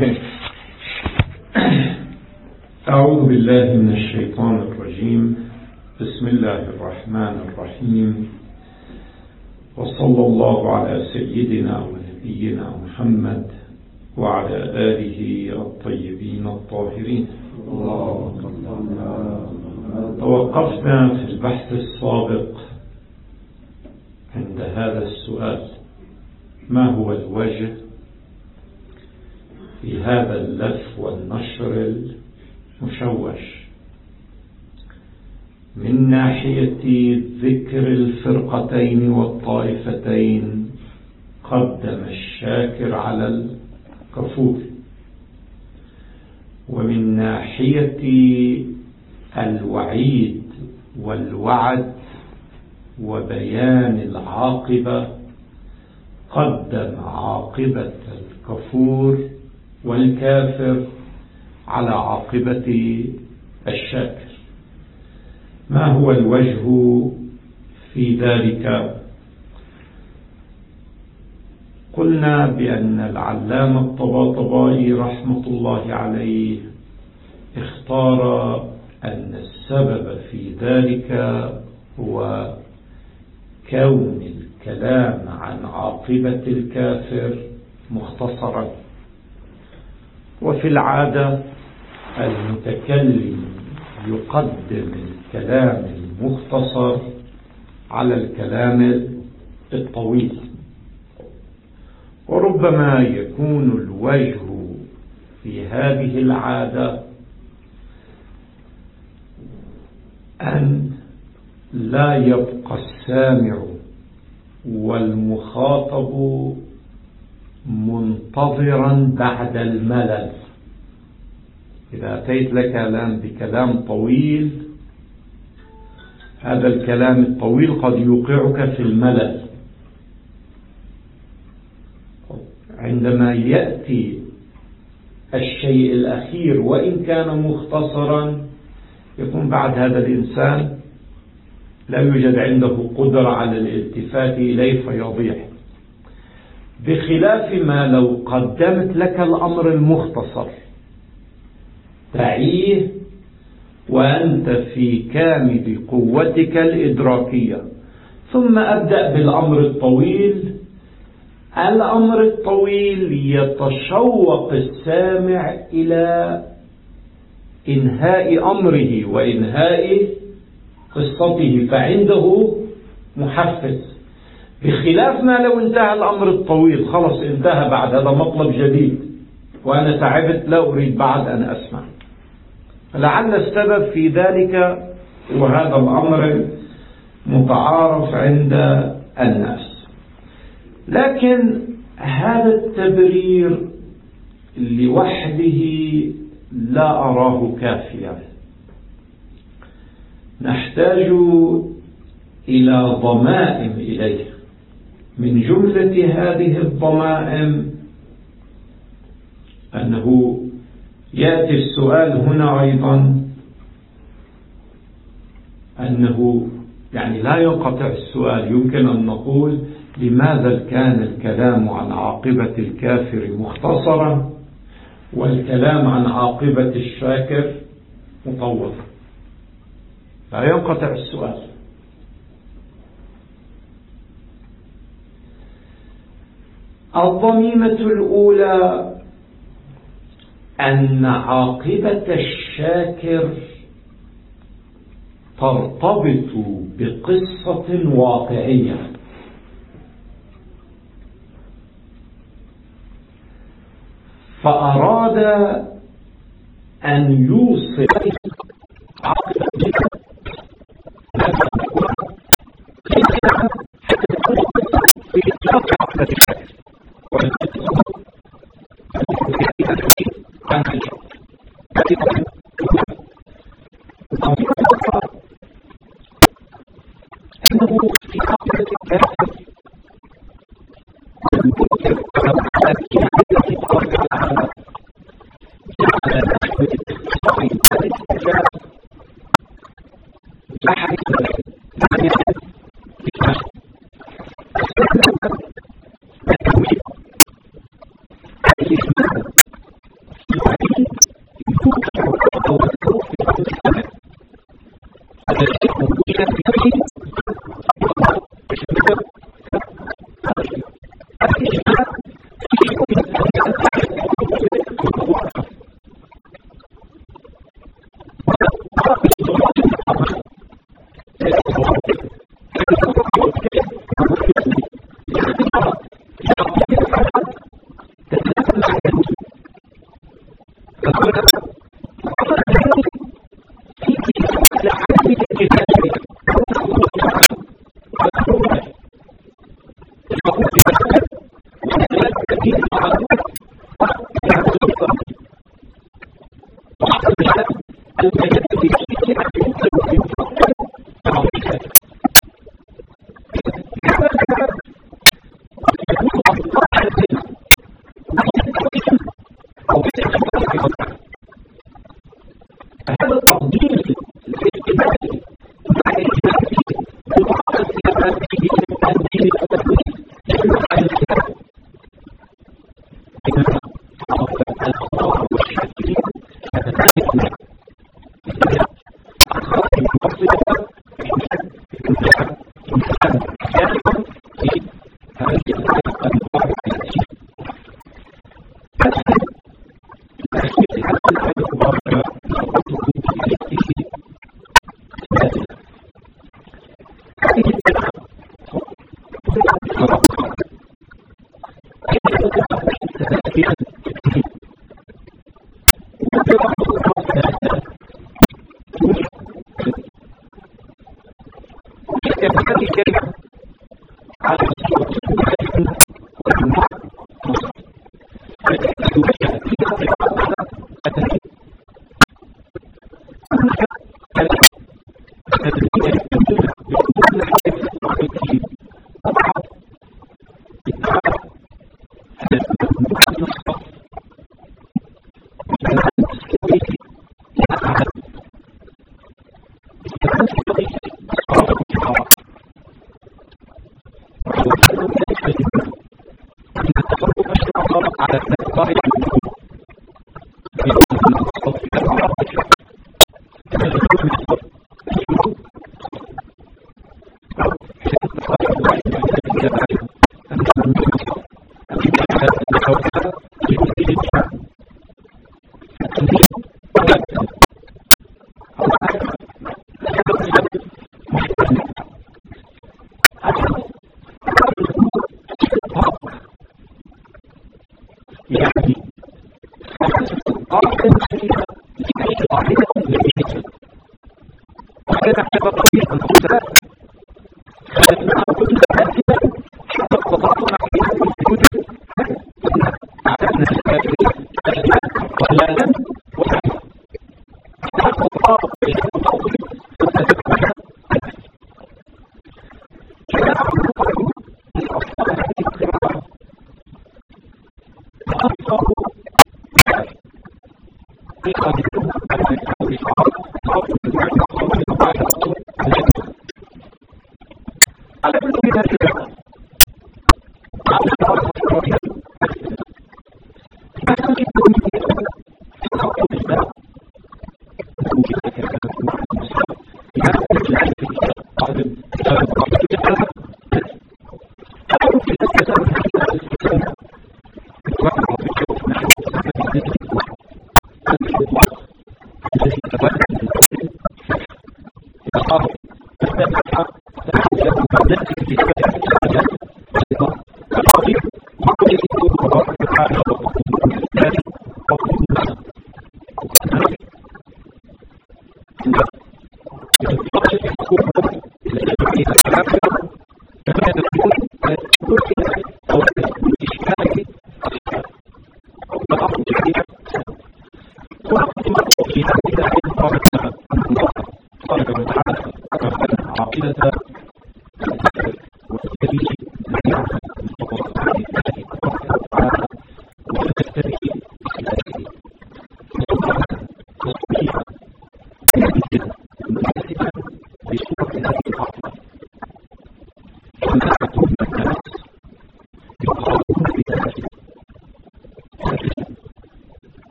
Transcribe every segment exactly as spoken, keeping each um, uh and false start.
أعوذ بالله من الشيطان الرجيم. بسم الله الرحمن الرحيم، وصلى الله على سيدنا ونبينا محمد وعلى آله الطيبين الطاهرين. توقفنا في البحث السابق عند هذا السؤال: ما هو الوجه في هذا اللف والنشر المشوش من ناحية ذكر الفرقتين والطائفتين؟ قدم الشاكر على الكفور، ومن ناحية الوعيد والوعد وبيان العاقبة قدم عاقبة الكفور والكافر على عاقبة الشاكر. ما هو الوجه في ذلك؟ قلنا بأن العلامة الطباطبائي رحمة الله عليه اختار أن السبب في ذلك هو كون الكلام عن عاقبة الكافر مختصرا، وفي العادة المتكلم يقدم الكلام المختصر على الكلام الطويل، وربما يكون الوجه في هذه العادة أن لا يبقى السامع والمخاطب منتظرا بعد الملل. إذا أتيت لك الآن بكلام طويل، هذا الكلام الطويل قد يوقعك في الملل. عندما يأتي الشيء الأخير وإن كان مختصرا، يكون بعد هذا الإنسان لا يوجد عنده قدرة على الالتفات إليه فيضيع، بخلاف ما لو قدمت لك الأمر المختصر تعيه وأنت في كامل قوتك الإدراكية، ثم أبدأ بالأمر الطويل. الأمر الطويل يتشوق السامع إلى إنهاء أمره وإنهاء قصته، فعنده محفز، بخلاف ما لو انتهى الأمر الطويل خلص انتهى، بعد هذا مطلب جديد وأنا تعبت لا أريد بعد أن أسمع. لعل السبب في ذلك وهذا الأمر متعارف عند الناس، لكن هذا التبرير لوحده لا أراه كافيا. نحتاج إلى ضمائم إليه. من جملة هذه الضمائم أنه يأتي السؤال هنا أيضا أنه يعني لا ينقطع السؤال. يمكن أن نقول: لماذا كان الكلام عن عاقبة الكافر مختصرا والكلام عن عاقبة الشاكر مطولا؟ لا ينقطع السؤال. الضميمة الأولى أن عاقبة الشاكر ترتبط بقصة واقعية، فأراد أن يوصل عاقبة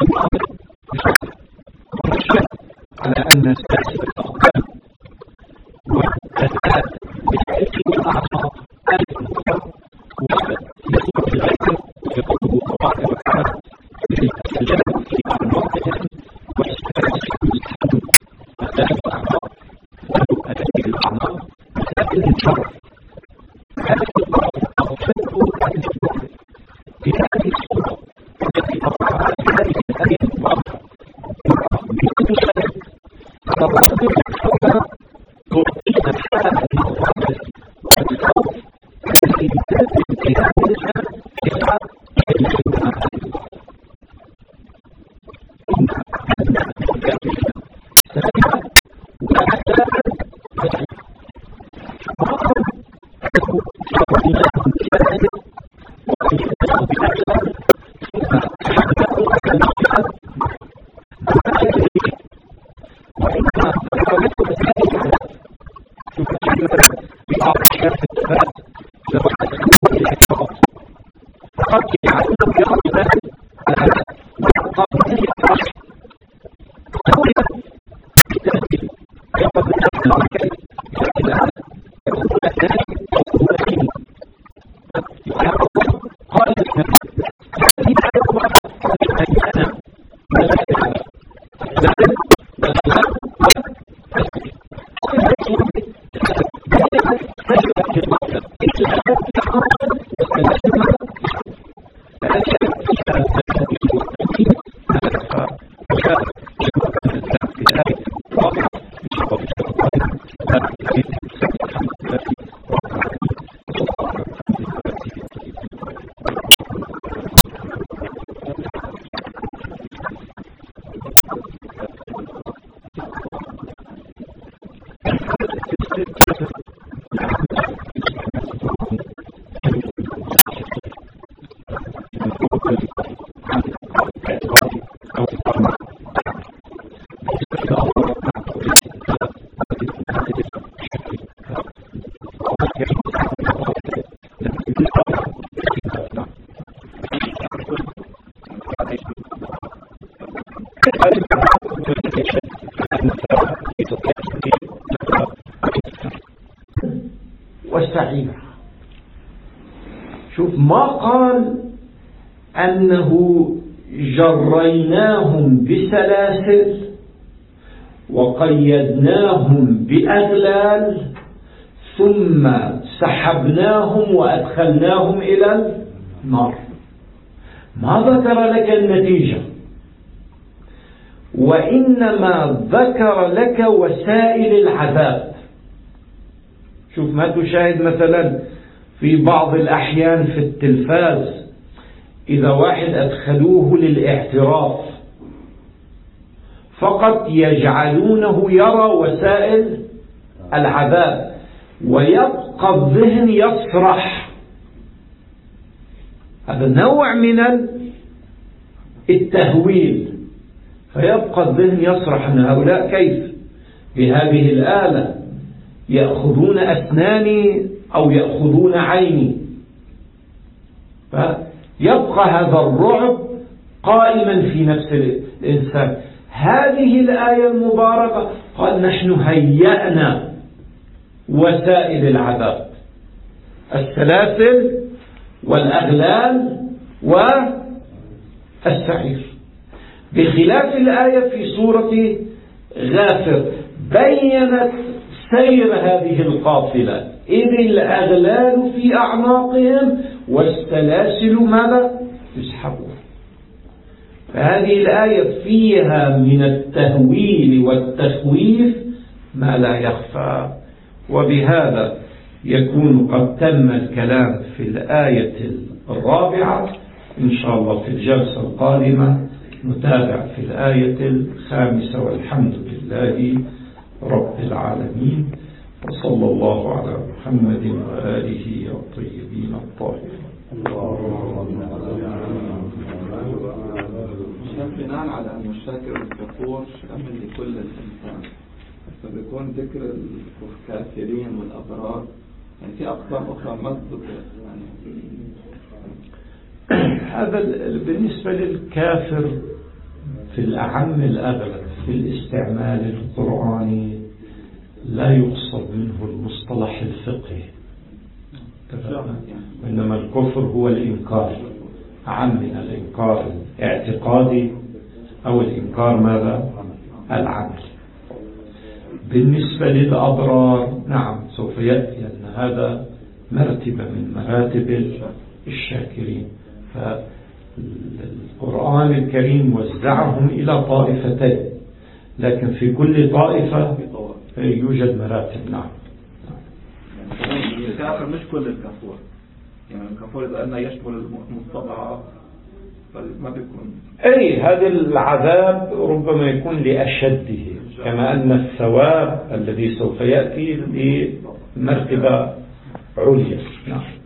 على أن السادس الأقدام والثلاث بحيث الأعصاب ويسوع الغير يطلب قواعد الكعب للسجاد في أعماقهم واسترسل الحمد وذات الأعماق له أداء الأعماق وذات الشرف. هذه القواعد أغفره عن الشرف في هذه الصورة التي وضعها في هذه الآية الواضحة بكل شيء فالرسول يحفظها تعطينا الحالة المقابلة والخوف الذي يتم في هذه الآية يسعى إلى الخدمة ثم أعلمنا بالكامل سبيلا وأعداء بدعي وقالوا أنه شرعناهم بآية وأيدناه بآية ثم أحبناه كالنقل وإنما فكرته بآية تفكر ببعض أشياء الثبات لوحدة الحفاظ فقد يعلم بأمر ذلك على قابلية الرشد فهنا بالتأكيد يقف الناس العسكري فإذا يقول الثاني يقول الثاني ويقول قال الناس هذه الآية قال أنا ملائكة لكن الأخلاق والتسبيح والسعيرة. شوف ما قال أنه جريناهم بسلاسل وقيدناهم بأغلال ثم سحبناهم وأدخلناهم إلى النار. ما ذكر لك النتيجة، وإنما ذكر لك وسائل العذاب. شوف ما تشاهد مثلا في بعض الأحيان في التلفاز إذا واحد أدخلوه للاعتراف فقط يجعلونه يرى وسائل العذاب ويبقى الذهن يسرح. هذا نوع من التهويل، فيبقى الذهن يسرح أن هؤلاء كيف بهذه الآلة يأخذون أسناني أو يأخذون عيني، فيبقى هذا الرعب قائما في نفس الإنسان. هذه الآية المباركة قال نحن هيأنا وسائل العذاب، السلاسل والأغلال والسعير، بخلاف الآية في سورة غافر بينت سير هذه القافلة إذ الأغلال في أعناقهم والسلاسل ماذا يسحبون. فهذه الآية فيها من التهويل والتخويف ما لا يخفى. وبهذا يكون قد تم الكلام في الآية الرابعة. إن شاء الله في الجلسة القادمة نتابع في الآية الخامسة، والحمد لله رب العالمين، وصلى الله على محمد وآله الطيبين الطاهرين. بناء على أن الشاكر الكفور شامل لكل الإنسان، فبيكون ذكر الكافرين والأبرار يعني في أقسام أخرى ما تذكر يعني. هذا بالنسبة للكافر في الأعم الأغلب في الاستعمال القرآني لا يقصد منه المصطلح الفقهي، وإنما الكفر هو الإنكار، أعم من الإنكار الاعتقادي أو الإنكار ماذا؟ العمل. بالنسبة للأبرار نعم سوف يأتي أن هذا مرتبة من مراتب الشاكرين. فالقرآن الكريم وزعهم إلى طائفتين، لكن في كل طائفة يوجد مراتب. نعم الكافر مش كل الكفور، يعني الكفور إذا أنه يشمل المستضعف فما بيكون أي هذا العذاب ربما يكون لأشده، كما أن الثواب الذي سوف يأتي لمرتبة عليا. نعم.